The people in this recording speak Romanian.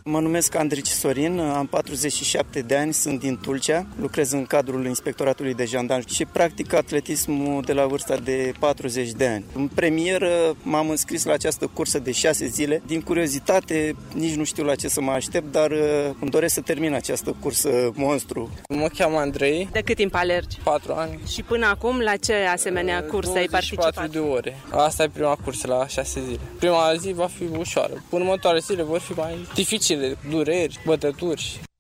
Mă numesc Andrici Sorin, am 47 de ani, sunt din Tulcea, lucrez în cadrul Inspectoratului de Jandarmi și practic atletismul de la vârsta de 40 de ani. În premieră m-am înscris la această cursă de 6 zile. Din curiozitate, nici nu știu la ce să mă aștept, dar îmi doresc să termin această cursă monstru. Mă cheamă Andrei. De cât timp alergi? 4 ani. Și până acum la ce asemenea curse ai participat? 24 de ore. Asta e prima cursă la 6 zile. Prima zi va fi ușoară. Următoarele zile vor fi mai dificile, dureri, bătături.